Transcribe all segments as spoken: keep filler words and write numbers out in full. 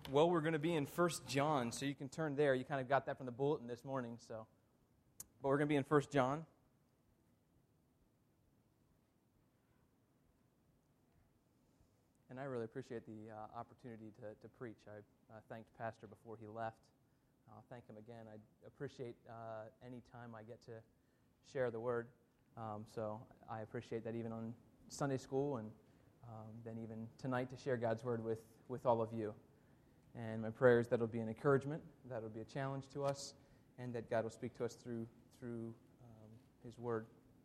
Well, we're going to be in First John, so you can turn there. You kind of got that from the bulletin this morning, so. But we're going to be in First John. And I really appreciate the uh, opportunity to, to preach. I uh, thanked Pastor before he left. I'll thank him again. I appreciate uh, any time I get to share the Word. Um, so I appreciate that even on Sunday school and um, then even tonight to share God's Word with, with all of you. And my prayer is that it'll be an encouragement, that it'll be a challenge to us, and that God will speak to us through through um, His Word.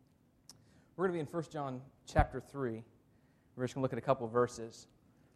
We're going to be in First John chapter three. We're just going to look at a couple of verses.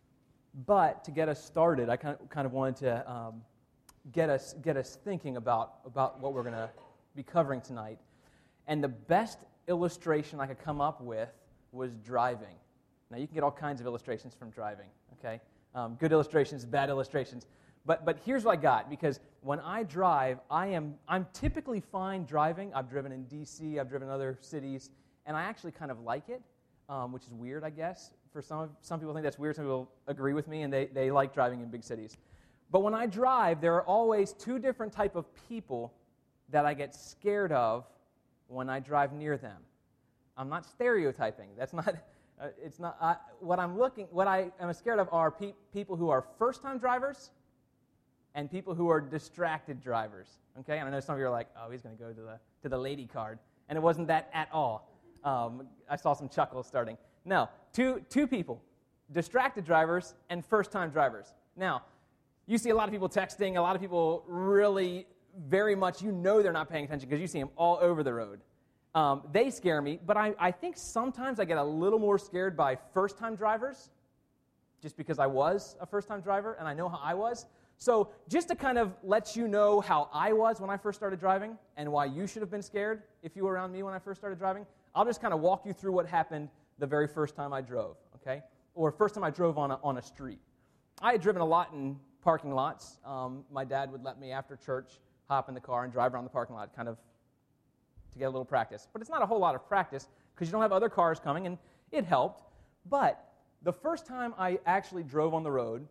But to get us started, I kind of, kind of wanted to um, get us get us thinking about, about what we're going to be covering tonight. And the best illustration I could come up with was driving. Now, you can get all kinds of illustrations from driving, okay? Um, good illustrations, bad illustrations. But but here's what I got, because when I drive, I am I'm typically fine driving. I've driven in D C, I've driven in other cities, and I actually kind of like it, um, which is weird, I guess. For some some people think that's weird, some people agree with me, and they, they like driving in big cities. But when I drive, there are always two different type of people that I get scared of when I drive near them. I'm not stereotyping. That's not... Uh, it's not uh, what I'm looking. What I am scared of are pe- people who are first-time drivers and people who are distracted drivers. Okay, and I know some of you are like, "Oh, he's going to go to the to the lady card," and it wasn't that at all. Um, I saw some chuckles starting. No, two two people, distracted drivers and first-time drivers. Now, you see a lot of people texting. A lot of people really, very much. You know they're not paying attention because you see them all over the road. Um, they scare me, but I, I think sometimes I get a little more scared by first-time drivers, just because I was a first-time driver, and I know how I was. So just to kind of let you know how I was when I first started driving, and why you should have been scared if you were around me when I first started driving, I'll just kind of walk you through what happened the very first time I drove, okay? Or first time I drove on a, on a street. I had driven a lot in parking lots. Um, my dad would let me, after church, hop in the car and drive around the parking lot, kind of to get a little practice. But it's not a whole lot of practice because you don't have other cars coming, and it helped. But the first time I actually drove on the road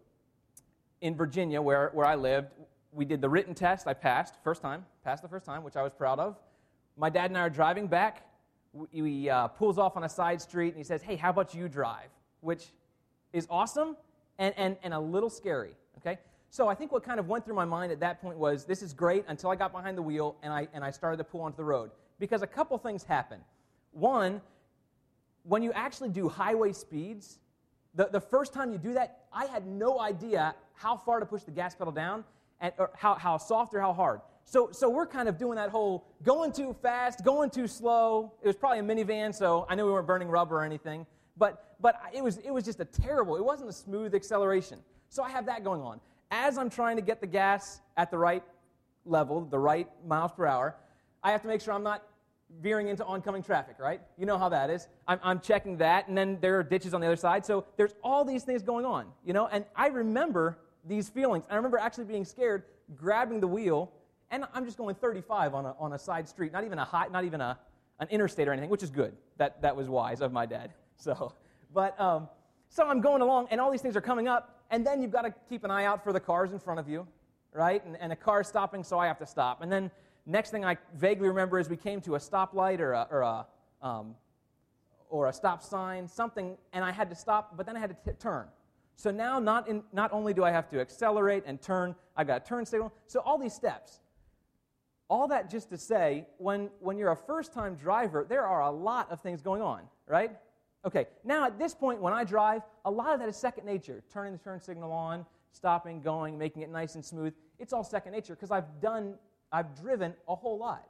in Virginia, where, where I lived, we did the written test. I passed first time, passed the first time, which I was proud of. My dad and I are driving back. We, we uh, pulls off on a side street, and he says, "Hey, how about you drive?" Which is awesome and, and, and a little scary, okay? So I think what kind of went through my mind at that point was, this is great until I got behind the wheel and I and I started to pull onto the road. Because a couple things happen. One, when you actually do highway speeds, the, the first time you do that, I had no idea how far to push the gas pedal down, and or how, how soft or how hard. So so we're kind of doing that whole going too fast, going too slow. It was probably a minivan, so I knew we weren't burning rubber or anything. But but it was it was just a terrible, it wasn't a smooth acceleration. So I have that going on. As I'm trying to get the gas at the right level, the right miles per hour, I have to make sure I'm not veering into oncoming traffic, right? You know how that is. I'm, I'm checking that, and then there are ditches on the other side. So there's all these things going on, you know? And I remember these feelings. I remember actually being scared, grabbing the wheel, and I'm just going thirty-five on a on a side street, not even a high, not even a an interstate or anything, which is good. That that was wise of my dad. So, but um, so I'm going along, and all these things are coming up, and then you've got to keep an eye out for the cars in front of you, right? And, and a car's stopping, so I have to stop, and then. Next thing I vaguely remember is we came to a stoplight or a, or a, um, or a stop sign, something, and I had to stop, but then I had to t- turn. So now not, in, not only do I have to accelerate and turn, I've got a turn signal, so all these steps. All that just to say, when, when you're a first-time driver, there are a lot of things going on, right? Okay, now at this point when I drive, a lot of that is second nature. Turning the turn signal on, stopping, going, making it nice and smooth. It's all second nature because I've done I've driven a whole lot.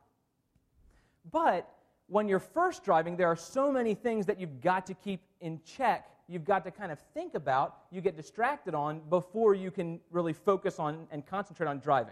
But when you're first driving, there are so many things that you've got to keep in check. You've got to kind of think about, you get distracted on before you can really focus on and concentrate on driving.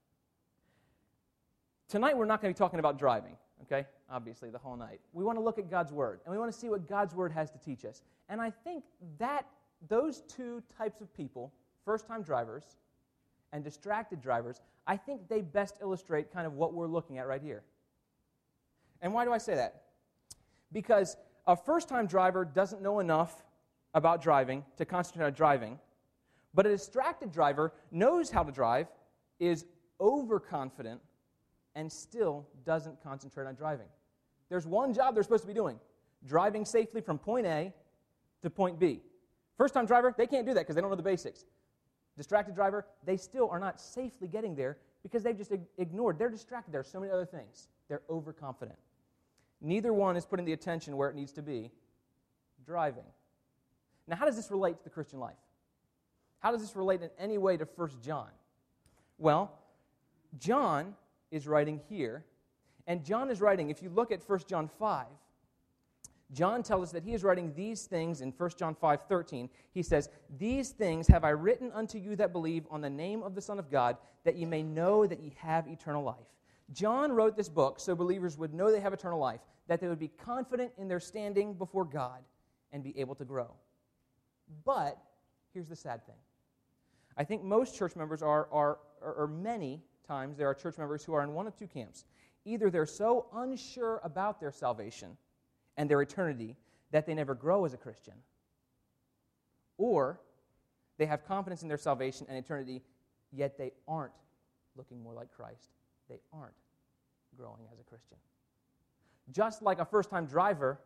Tonight we're not going to be talking about driving, okay? Obviously, the whole night. We want to look at God's Word, and we want to see what God's Word has to teach us. And I think that those two types of people, first-time drivers and distracted drivers, I think they best illustrate kind of what we're looking at right here. And why do I say that? Because a first-time driver doesn't know enough about driving to concentrate on driving, But a distracted driver knows how to drive, is overconfident, and still doesn't concentrate on driving. There's one job they're supposed to be doing, driving safely from point A to point B. First-time driver, they can't do that because they don't know the basics. Distracted driver, they still are not safely getting there because they've just ignored. They're distracted. There are so many other things. They're overconfident. Neither one is putting the attention where it needs to be, driving. Now, how does this relate to the Christian life? How does this relate in any way to First John? Well, John is writing here, and John is writing, if you look at First John five, John tells us that he is writing these things in First John five thirteen. He says, "These things have I written unto you that believe on the name of the Son of God, that ye may know that ye have eternal life." John wrote this book so believers would know they have eternal life, that they would be confident in their standing before God and be able to grow. But here's the sad thing. I think most church members are, are, or many times there are church members who are in one of two camps. Either they're so unsure about their salvation and their eternity that they never grow as a Christian, or they have confidence in their salvation and eternity, yet they aren't looking more like Christ. They aren't growing as a Christian. Just like a first-time driver,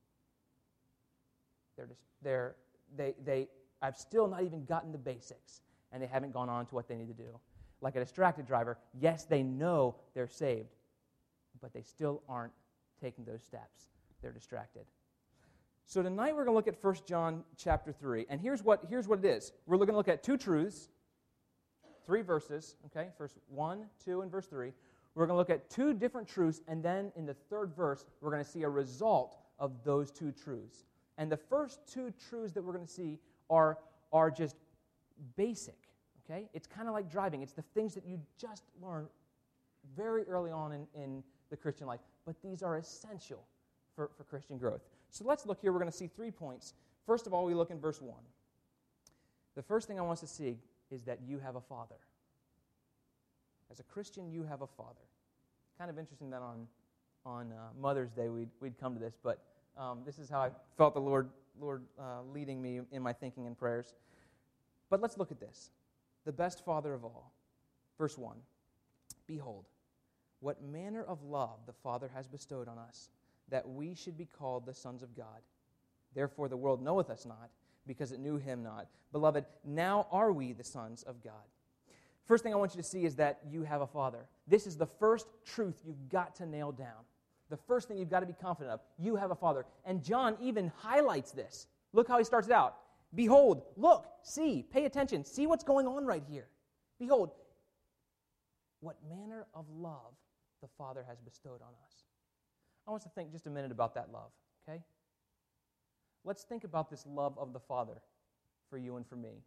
they're just, they're, they, they have still not even gotten the basics, and they haven't gone on to what they need to do. Like a distracted driver, yes, they know they're saved, but they still aren't taking those steps. They're distracted. So tonight we're going to look at First John chapter three, and here's what, here's what it is. We're going to look at two truths, three verses, okay, verse one, two, and verse three. We're going to look at two different truths, and then in the third verse, we're going to see a result of those two truths. And the first two truths that we're going to see are, are just basic, okay? It's kind of like driving. It's the things that you just learn very early on in, in the Christian life, but these are essential for, for Christian growth. So let's look here. We're going to see three points. First of all, we look in verse one. The first thing I want us to see is that you have a father. As a Christian, you have a father. Kind of interesting that on, on uh, Mother's Day we'd, we'd come to this, but um, this is how I felt the Lord, Lord uh, leading me in my thinking and prayers. But let's look at this. The best father of all. Verse one. Behold, what manner of love the Father has bestowed on us, that we should be called the sons of God. Therefore the world knoweth us not, because it knew him not. Beloved, now are we the sons of God. First thing I want you to see is that you have a father. This is the first truth you've got to nail down. The first thing you've got to be confident of. You have a father. And John even highlights this. Look how he starts it out. Behold, look, see, pay attention. See what's going on right here. Behold, what manner of love the Father has bestowed on us. I want us to think just a minute about that love, okay? Let's think about this love of the Father for you and for me.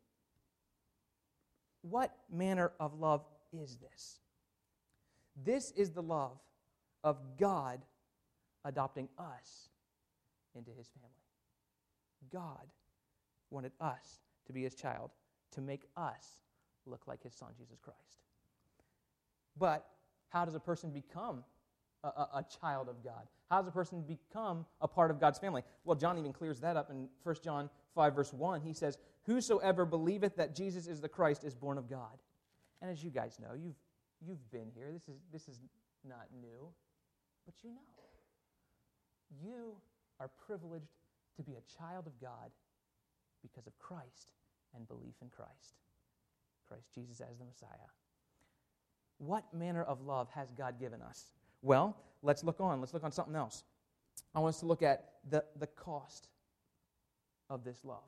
What manner of love is this? This is the love of God adopting us into his family. God wanted us to be his child, to make us look like his Son, Jesus Christ. But how does a person become a, a, a child of God? How does a person become a part of God's family? Well, John even clears that up in First John five, verse one. He says, whosoever believeth that Jesus is the Christ is born of God. And as you guys know, you've, you've been here. This is, this is not new. But you know, you are privileged to be a child of God because of Christ and belief in Christ. Christ Jesus as the Messiah. What manner of love has God given us? Well, let's look on. Let's look on something else. I want us to look at the, the cost of this love.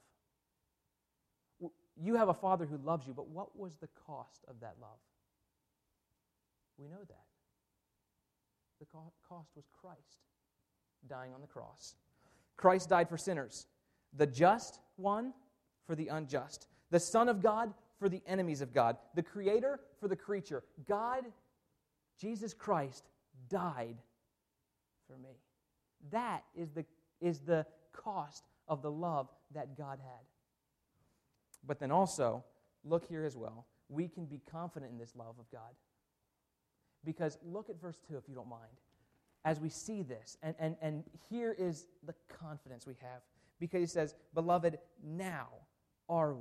You have a Father who loves you, but what was the cost of that love? We know that. The co- cost was Christ dying on the cross. Christ died for sinners. The just one for the unjust. The Son of God for the enemies of God. The Creator for the creature. God, Jesus Christ, died for me. That is the, is the cost of the love that God had. But then also, look here as well, we can be confident in this love of God. Because look at verse two, if you don't mind. As we see this, and, and, and here is the confidence we have. Because he says, beloved, now are we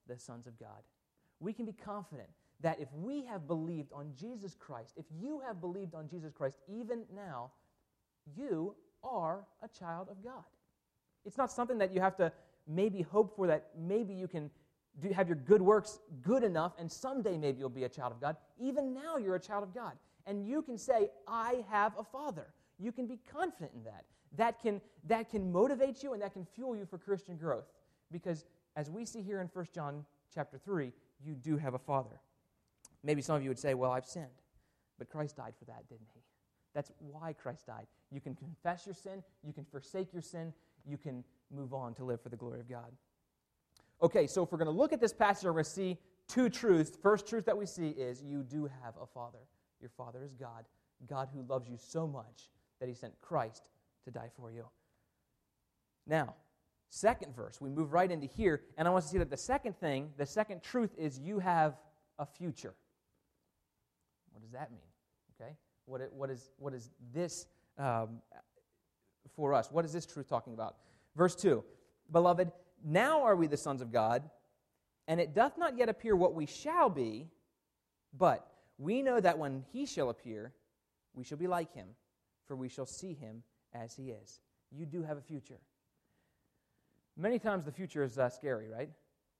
the sons of God. We can be confident that if we have believed on Jesus Christ, if you have believed on Jesus Christ even now, you are a child of God. It's not something that you have to maybe hope for, that maybe you can do, have your good works good enough and someday maybe you'll be a child of God. Even now you're a child of God. And you can say, I have a Father. You can be confident in that. That can, that can motivate you and that can fuel you for Christian growth. Because as we see here in First John chapter three, you do have a Father. Maybe some of you would say, well, I've sinned. But Christ died for that, didn't he? That's why Christ died. You can confess your sin. You can forsake your sin. You can move on to live for the glory of God. Okay, so if we're going to look at this passage, we're going to see two truths. First truth that we see is you do have a Father. Your Father is God, God who loves you so much that he sent Christ to die for you. Now, second verse, we move right into here, and I want to see that the second thing, the second truth is you have a future. What does that mean? Okay, what it, what is what is this um, for us? What is this truth talking about? Verse two, beloved, now are we the sons of God, and it doth not yet appear what we shall be, but we know that when he shall appear, we shall be like him, for we shall see him as he is. You do have a future. Many times the future is uh, scary, right?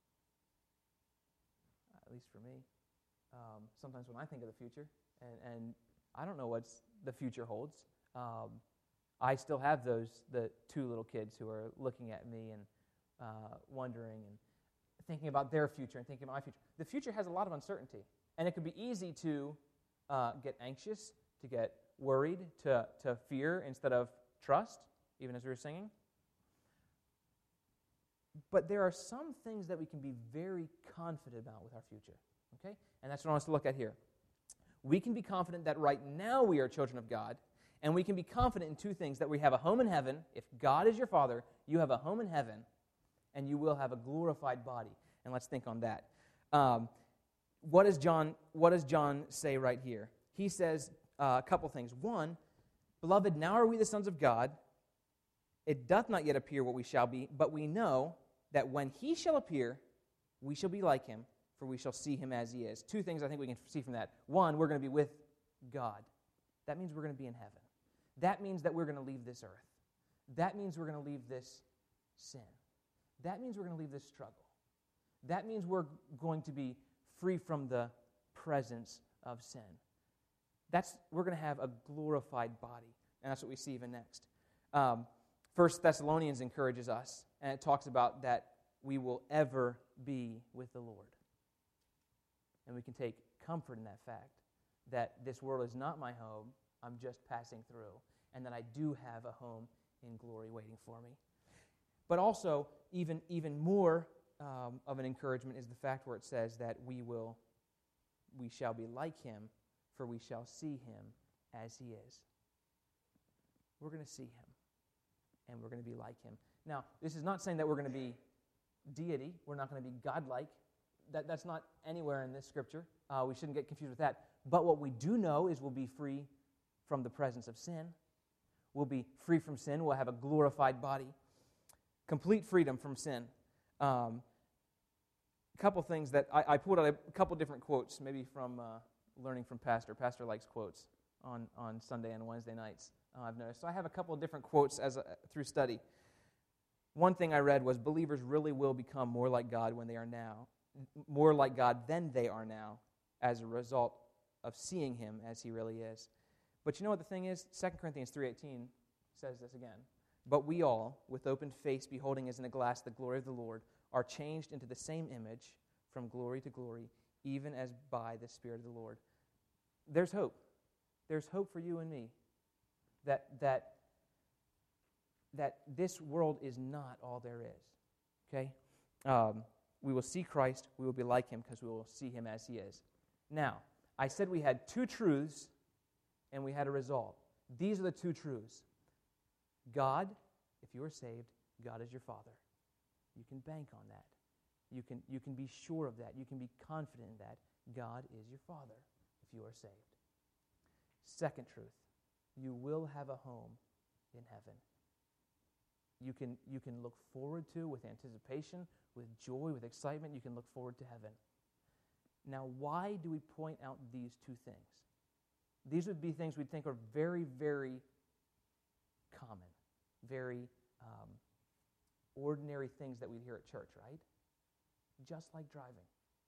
At least for me. Um, sometimes when I think of the future, and, and I don't know what the future holds. Um, I still have those, the two little kids who are looking at me and uh, wondering and thinking about their future and thinking about my future. The future has a lot of uncertainty, and it can be easy to uh, get anxious, to get worried, to, to fear instead of trust, even as we were singing. But there are some things that we can be very confident about with our future, okay? And that's what I want us to look at here. We can be confident that right now we are children of God, and we can be confident in two things, that we have a home in heaven. If God is your Father, you have a home in heaven, and you will have a glorified body. And let's think on that. Um, what does John, what does John say right here? He says uh, a couple things. One, beloved, now are we the sons of God. It doth not yet appear what we shall be, but we know that when he shall appear, we shall be like him, for we shall see him as he is. Two things I think we can see from that. One, we're going to be with God. That means we're going to be in heaven. That means that we're going to leave this earth. That means we're going to leave this sin. That means we're going to leave this struggle. That means we're going to be free from the presence of sin. That's we're going to have a glorified body, and that's what we see even next. Um, First Thessalonians encourages us, and it talks about that we will ever be with the Lord. And we can take comfort in that fact, that this world is not my home, I'm just passing through, and that I do have a home in glory waiting for me. But also, even, even more um, of an encouragement is the fact where it says that we will, we shall be like him, for we shall see him as he is. We're going to see him, and we're going to be like him. Now, this is not saying that we're going to be deity. We're not going to be godlike. That, that's not anywhere in this scripture. Uh, we shouldn't get confused with that. But what we do know is we'll be free from the presence of sin. We'll be free from sin. We'll have a glorified body. Complete freedom from sin. Um, a couple things that I, I pulled out a couple different quotes, maybe from uh, learning from Pastor. Pastor likes quotes on, on Sunday and Wednesday nights, uh, I've noticed. So I have a couple of different quotes as a, through study. One thing I read was, believers really will become more like God when they are now, more like God than they are now, as a result of seeing him as he really is. But you know what the thing is? Second Corinthians three eighteen says this again. But we all, with open face, beholding as in a glass the glory of the Lord, are changed into the same image from glory to glory, even as by the Spirit of the Lord. There's hope. There's hope for you and me. That that that this world is not all there is. Okay? Um, we will see Christ. We will be like him because we will see him as he is. Now, I said we had two truths and we had a result. These are the two truths. God, if you are saved, God is your Father. You can bank on that. You can, you can be sure of that. You can be confident in that. God is your Father if you are saved. Second truth, you will have a home in heaven. you can, you can look forward to with anticipation, with joy, with excitement. You can look forward to heaven. Now, why do we point out these two things? These would be things we'd think are very, very common, very um, ordinary things that we'd hear at church, right? Just like driving.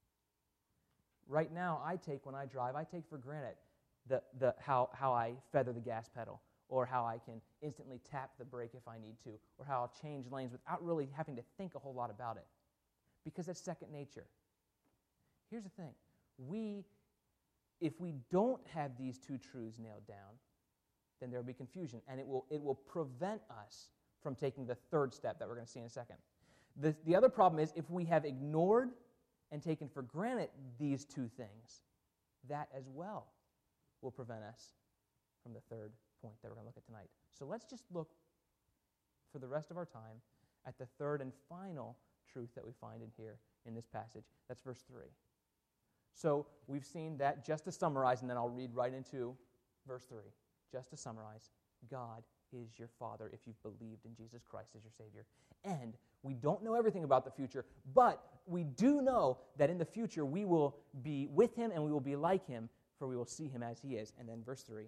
Right now, I take, when I drive, I take for granted the, the, how, how I feather the gas pedal, or how I can instantly tap the brake if I need to, or how I'll change lanes without really having to think a whole lot about it, because it's second nature. Here's the thing. We, if we don't have these two truths nailed down, then there will be confusion, and it will, it will prevent us from taking the third step that we're going to see in a second. The, the other problem is if we have ignored and taken for granted these two things, that as well will prevent us from the third point that we're going to look at tonight. So let's just look for the rest of our time at the third and final truth that we find in here in this passage. That's verse three. So we've seen that, just to summarize, and then I'll read right into verse three. Just to summarize, God is your Father if you've believed in Jesus Christ as your Savior. And we don't know everything about the future, but we do know that in the future we will be with Him and we will be like Him, for we will see Him as He is. And then verse three.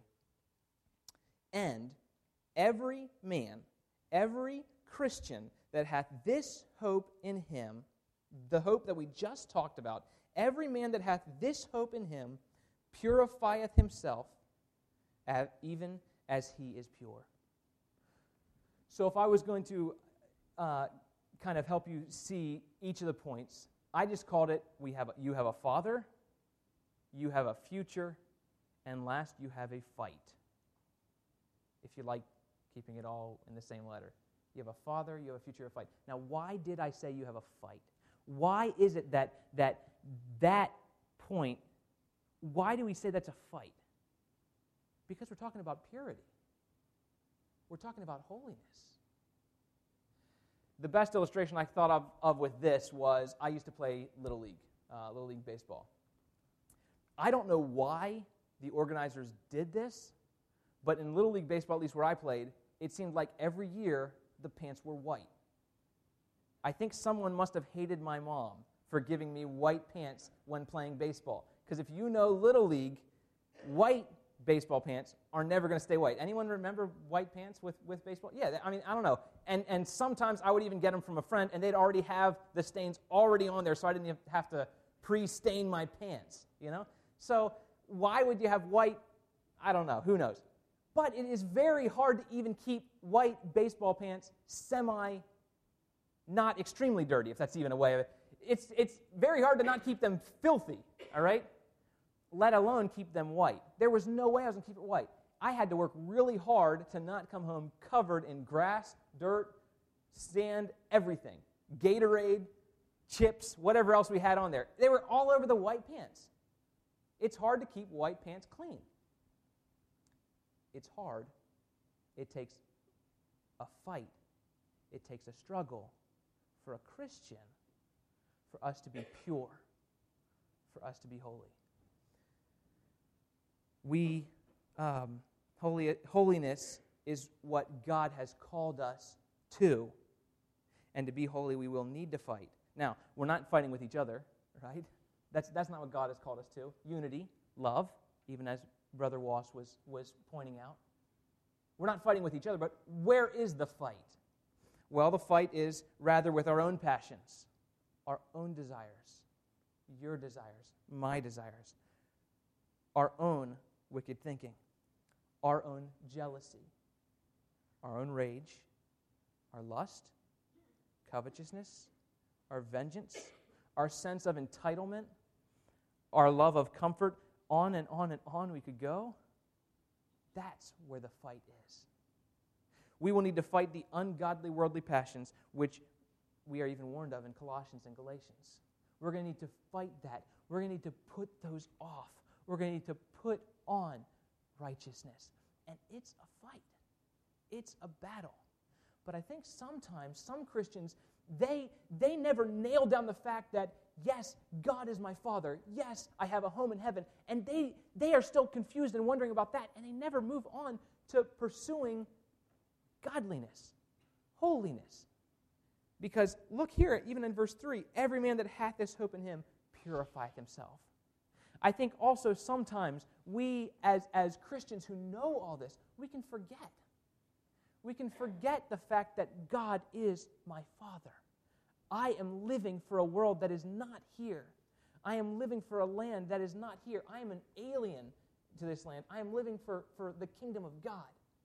And every man, every Christian that hath this hope in Him, the hope that we just talked about, every man that hath this hope in Him purifieth himself even as He is pure. So if I was going to uh, kind of help you see each of the points, I just called it, we have a, you have a father, you have a future, and last you have a fight. If you like keeping it all in the same letter. You have a father, you have a future, a fight. Now, why did I say you have a fight? Why is it that that that point, why do we say that's a fight? Because we're talking about purity. We're talking about holiness. The best illustration I thought of, of with this was I used to play Little League, uh, Little League baseball. I don't know why the organizers did this, but in Little League baseball, at least where I played, it seemed like every year the pants were white. I think someone must have hated my mom for giving me white pants when playing baseball. Because if you know Little League, white baseball pants are never going to stay white. Anyone remember white pants with, with baseball? Yeah, I mean, I don't know. And and sometimes I would even get them from a friend, and they'd already have the stains already on there, so I didn't have to pre-stain my pants, you know? So why would you have white? I don't know. Who knows? But it is very hard to even keep white baseball pants semi, not extremely dirty, if that's even a way of it. It's, it's very hard to not keep them filthy, all right? Let alone keep them white. There was no way I was going to keep it white. I had to work really hard to not come home covered in grass, dirt, sand, everything. Gatorade, chips, whatever else we had on there. They were all over the white pants. It's hard to keep white pants clean. It's hard. It takes a fight. It takes a struggle for a Christian, for us to be pure, for us to be holy. We, um, holy, holiness is what God has called us to. And to be holy, we will need to fight. Now, we're not fighting with each other, right? That's that's not what God has called us to. Unity, love, even as Brother Wass was, was pointing out. We're not fighting with each other, but where is the fight? Well, the fight is rather with our own passions, our own desires, your desires, my desires, our own wicked thinking, our own jealousy, our own rage, our lust, covetousness, our vengeance, our sense of entitlement, our love of comfort, on and on and on we could go. That's where the fight is. We will need to fight the ungodly worldly passions, which we are even warned of in Colossians and Galatians. We're going to need to fight that. We're going to need to put those off. We're going to need to put on righteousness. And it's a fight. It's a battle. But I think sometimes some Christians, they, they never nail down the fact that, yes, God is my Father. Yes, I have a home in heaven. And they, they are still confused and wondering about that, and they never move on to pursuing godliness, holiness. Because look here, even in verse three, every man that hath this hope in him purifieth himself. I think also sometimes we as, as Christians who know all this, we can forget. We can forget the fact that God is my Father. I am living for a world that is not here. I am living for a land that is not here. I am an alien to this land. I am living for, for the kingdom of God.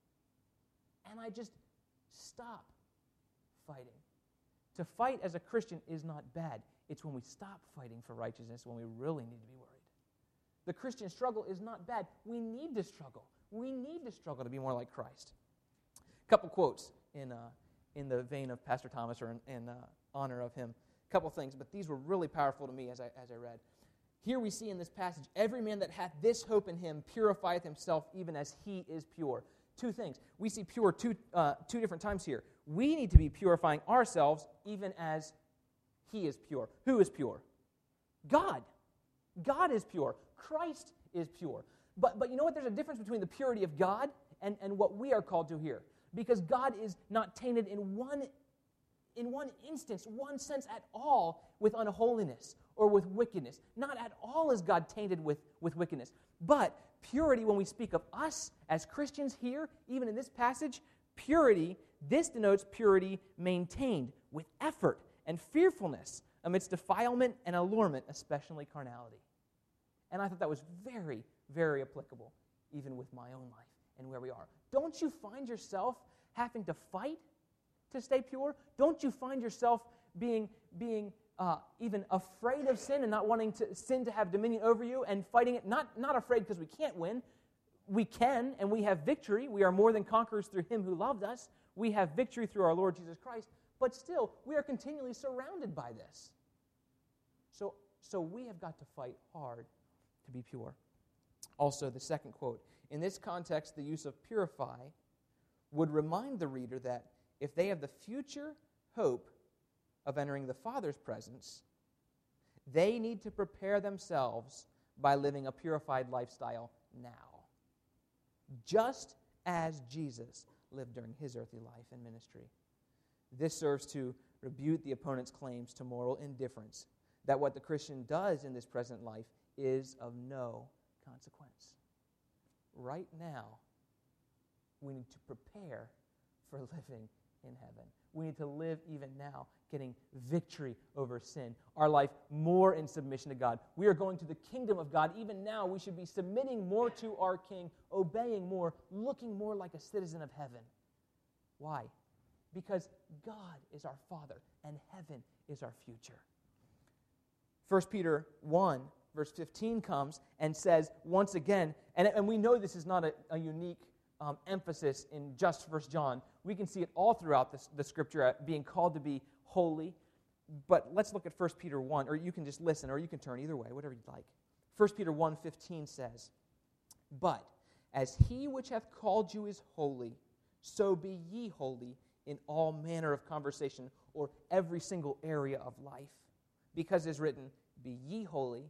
And I just stop fighting. To fight as a Christian is not bad. It's when we stop fighting for righteousness when we really need to be worried. The Christian struggle is not bad. We need to struggle. We need to struggle to be more like Christ. A couple quotes in uh, in the vein of Pastor Thomas or in, in uh, honor of him. A couple things, but these were really powerful to me as I as I read. Here we see in this passage, every man that hath this hope in him purifieth himself even as he is pure. Two things. We see pure two, uh, two different times here. We need to be purifying ourselves even as he is pure. Who is pure? God. God is pure. Christ is pure. But, but you know what? There's a difference between the purity of God and, and what we are called to here. Because God is not tainted in one, in one instance, one sense at all with unholiness or with wickedness. Not at all is God tainted with, with wickedness. But purity, when we speak of us as Christians here, even in this passage, purity, this denotes purity maintained with effort and fearfulness amidst defilement and allurement, especially carnality. And I thought that was very, very applicable, even with my own life and where we are. Don't you find yourself having to fight to stay pure? Don't you find yourself being, being uh, even afraid of sin and not wanting to, sin to have dominion over you and fighting it? Not, not afraid because we can't win. We can, and we have victory. We are more than conquerors through Him who loved us. We have victory through our Lord Jesus Christ. But still, we are continually surrounded by this. So, so we have got to fight hard to be pure. Also, the second quote. In this context, the use of purify would remind the reader that if they have the future hope of entering the Father's presence, they need to prepare themselves by living a purified lifestyle now, just as Jesus lived during His earthly life and ministry. This serves to rebuke the opponent's claims to moral indifference, that what the Christian does in this present life is of no consequence. Right now, we need to prepare for living in heaven. We need to live even now, getting victory over sin. Our life more in submission to God. We are going to the kingdom of God. Even now, we should be submitting more to our King, obeying more, looking more like a citizen of heaven. Why? Because God is our Father, and heaven is our future. First Peter one, verse fifteen comes and says, once again, and, and we know this is not a, a unique um, emphasis in just First John. We can see it all throughout this, the Scripture, uh, being called to be holy. But let's look at First Peter one, or you can just listen, or you can turn either way, whatever you'd like. First Peter one fifteen says, but as He which hath called you is holy, so be ye holy in all manner of conversation, or every single area of life. Because it is written, be ye holy,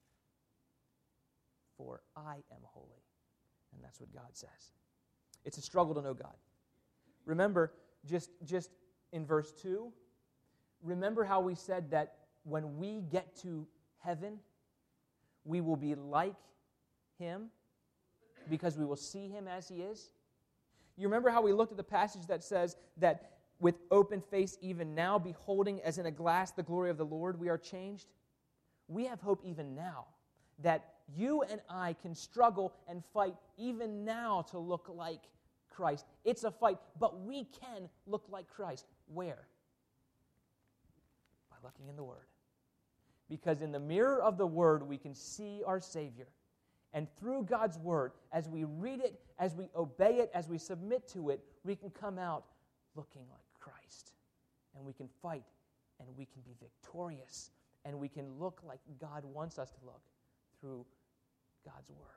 for I am holy. And that's what God says. It's a struggle to know God. Remember, just, just in verse two, remember how we said that when we get to heaven, we will be like Him because we will see Him as He is? You remember how we looked at the passage that says that with open face even now, beholding as in a glass the glory of the Lord, we are changed? We have hope even now that you and I can struggle and fight even now to look like Christ. It's a fight, but we can look like Christ. Where? By looking in the Word. Because in the mirror of the Word, we can see our Savior. And through God's Word, as we read it, as we obey it, as we submit to it, we can come out looking like Christ. And we can fight, and we can be victorious, and we can look like God wants us to look through God's Word.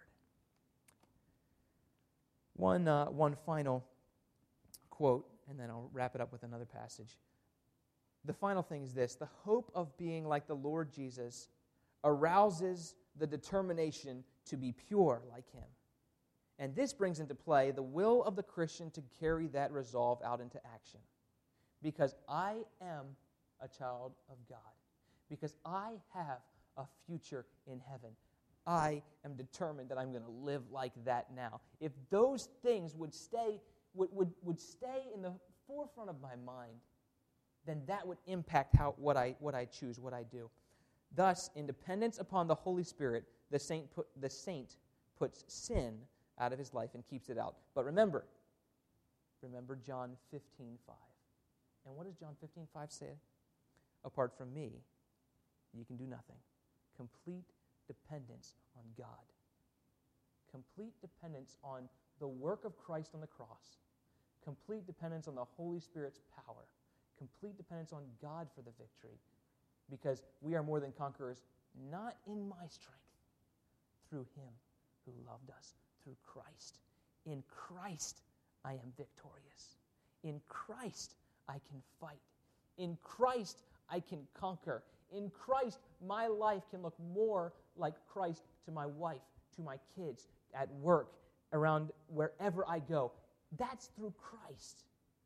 One, uh, one final quote, and then I'll wrap it up with another passage. The final thing is this: the hope of being like the Lord Jesus arouses the determination to be pure like Him. And this brings into play the will of the Christian to carry that resolve out into action. because I am a child of God, because I have a future in heaven. I am determined that I'm going to live like that now. If those things would stay, would, would, would stay in the forefront of my mind, then that would impact how what I what I choose, what I do. Thus, in dependence upon the Holy Spirit, the saint put, the saint puts sin out of his life and keeps it out. But remember, remember John fifteen five. And what does John fifteen five say? Apart from me, you can do nothing. Complete dependence on God. Complete dependence on the work of Christ on the cross. Complete dependence on the Holy Spirit's power. Complete dependence on God for the victory. Because we are more than conquerors, not in my strength, through Him who loved us, through Christ. In Christ, I am victorious. In Christ, I can fight. In Christ, I can conquer. In Christ, my life can look more like Christ to my wife, to my kids, at work, around wherever I go. That's through Christ.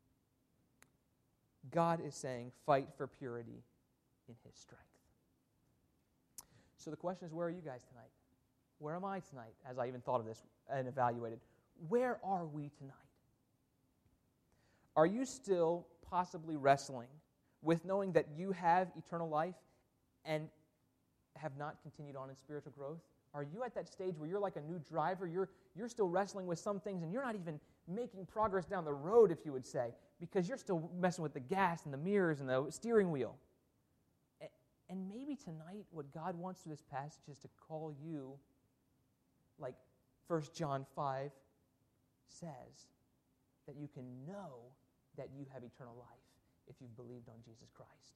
God is saying, fight for purity in His strength. So the question is, where are you guys tonight? Where am I tonight, as I even thought of this and evaluated? Where are we tonight? Are you still possibly wrestling with knowing that you have eternal life and have not continued on in spiritual growth? Are you at that stage where you're like a new driver? You're, you're still wrestling with some things and you're not even making progress down the road, if you would say, because you're still messing with the gas and the mirrors and the steering wheel. And maybe tonight what God wants through this passage is to call you, like First John five says, that you can know that you have eternal life if you've believed on Jesus Christ.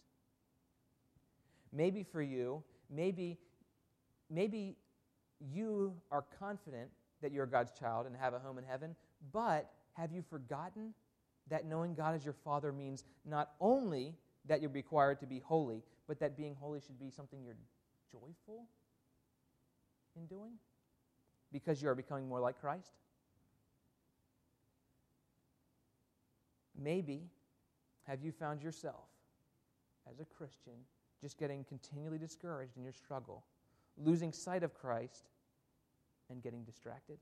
Maybe for you, maybe, maybe you are confident that you're God's child and have a home in heaven, but have you forgotten that knowing God as your Father means not only that you're required to be holy, but that being holy should be something you're joyful in doing because you are becoming more like Christ? Maybe have you found yourself as a Christian just getting continually discouraged in your struggle, losing sight of Christ and getting distracted?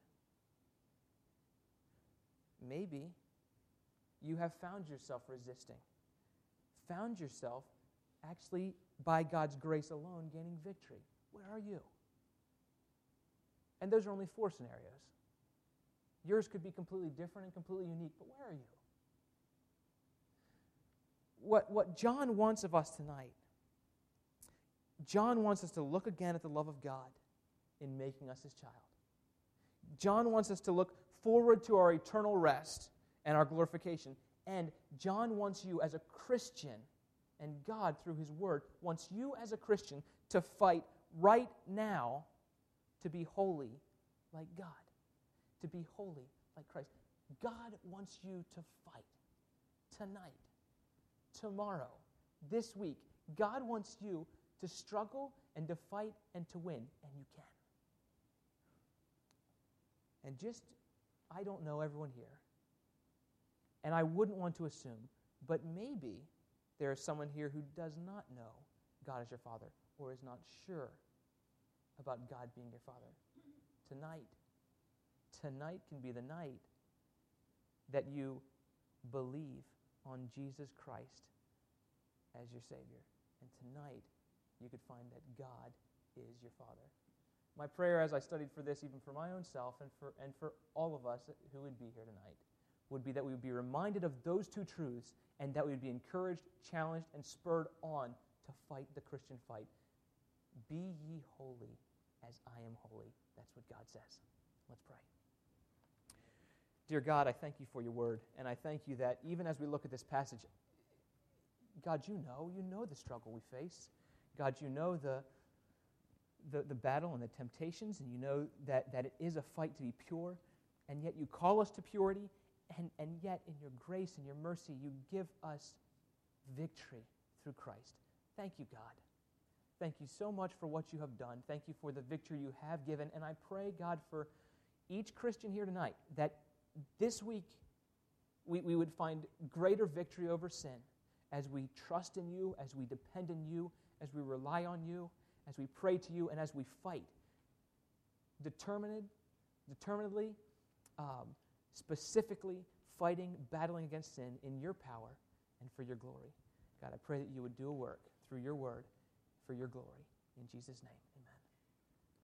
Maybe you have found yourself resisting, found yourself actually, by God's grace alone, gaining victory. Where are you? And those are only four scenarios. Yours could be completely different and completely unique, but where are you? What, what John wants of us tonight, John wants us to look again at the love of God in making us His child. John wants us to look forward to our eternal rest and our glorification. And John wants you as a Christian, and God, through His Word, wants you as a Christian to fight right now to be holy like God, to be holy like Christ. God wants you to fight tonight, tomorrow, this week. God wants you to struggle and to fight and to win, and you can. And just, I don't know everyone here, and I wouldn't want to assume, but maybe there is someone here who does not know God as your Father or is not sure about God being your Father. Tonight, tonight can be the night that you believe on Jesus Christ as your Savior. And tonight, you could find that God is your Father. My prayer as I studied for this, even for my own self and for, and for all of us who would be here tonight, would be that we would be reminded of those two truths and that we would be encouraged, challenged, and spurred on to fight the Christian fight. Be ye holy as I am holy. That's what God says. Let's pray. Dear God, I thank you for your word, and I thank you that even as we look at this passage, God, you know, you know the struggle we face. God, you know the, the, the battle and the temptations, and you know that, that it is a fight to be pure, and yet you call us to purity, and, and yet in your grace and your mercy, you give us victory through Christ. Thank you, God. Thank you so much for what you have done. Thank you for the victory you have given, and I pray, God, for each Christian here tonight, that this week we, we would find greater victory over sin, as we trust in you, as we depend in you, as we rely on you, as we pray to you, and as we fight, determined, determinedly, um, specifically fighting, battling against sin in your power and for your glory. God, I pray that you would do a work through your word for your glory. In Jesus' name,